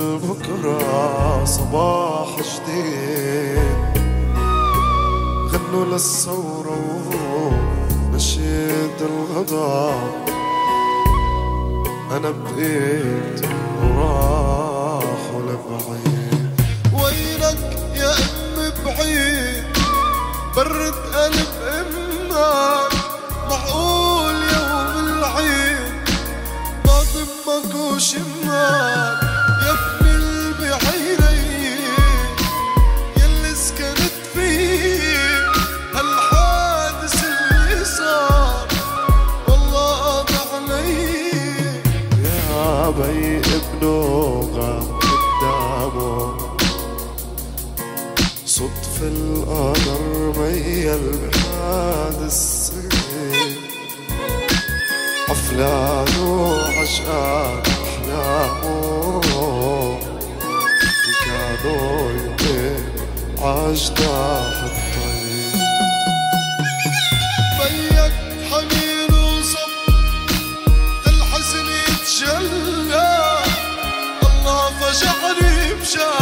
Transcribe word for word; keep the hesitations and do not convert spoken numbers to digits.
بكرة صباح جديد، غنوا للثورة ونشيد الغضب. أنا بقيت وراحوا لبعيد. وينك يا أم بعيد، برد قلب أمك، معقول يوم العيد ما ضمك وشمك يا ابن البحيرين يلي سكنت فيه هالحادث اللي صار، والله قاطع علي. يا بي ابنه غاب قدامه، صدف القدر ميل بهذا السنين، أفلانه عشقان أحلامه كانوا يومين عجداح الطريق. بيك حنين وصب الحزن يتجلى، الله فجعني بشار